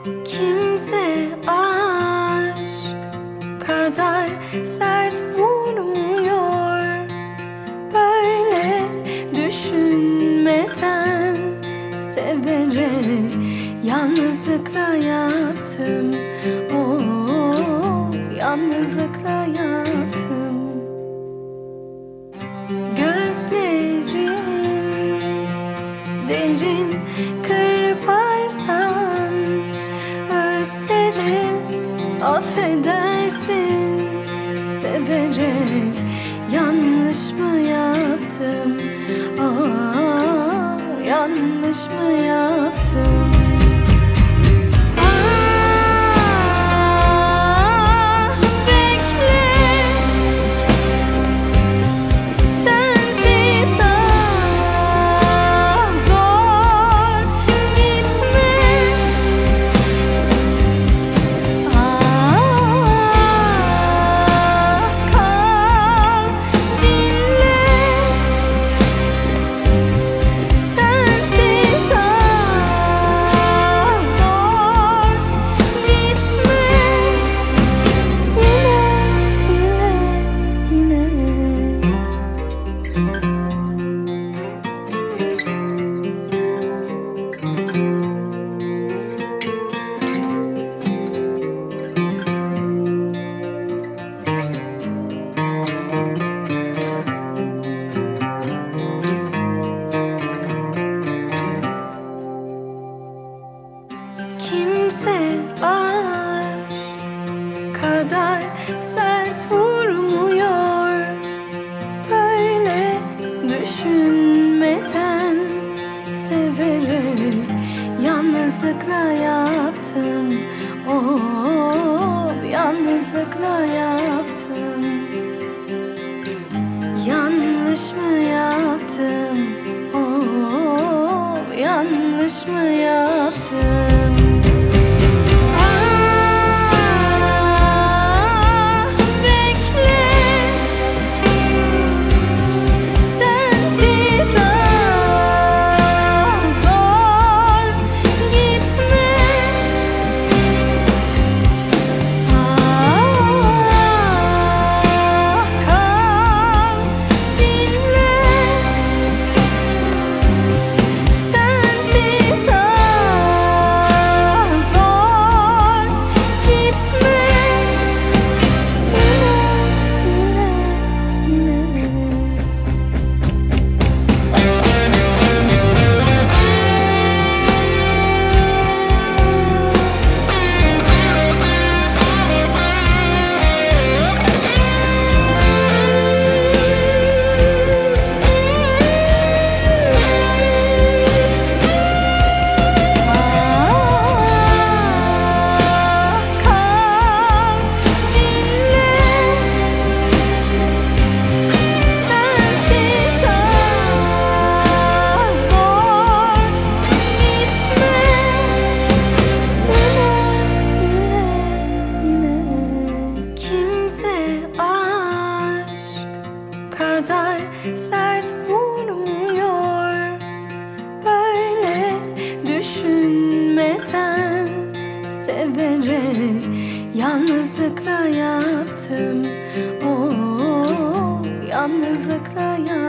Kimse aşk kadar sert vurmuyor. Böyle düşünmeden severek yalnızlıkla yaptım. Oh, yalnızlıkla yaptım. Gözlerin derin kırparsan özlerim, affedersin. Severek yanlış mı yaptım? Ah, yanlış mı yaptım? Kimse aşk kadar sert vurmuyor. Böyle düşünmeden severek yalnızlıkla yaptım. Oh, yalnızlıkla yaptım. Yanlış mı yaptım? Oh, yanlış mı yaptım? Kadar sert vurmuyor. Böyle düşünmeden severek yalnızlıkla yaptım. Oh, yalnızlıkla yaptım.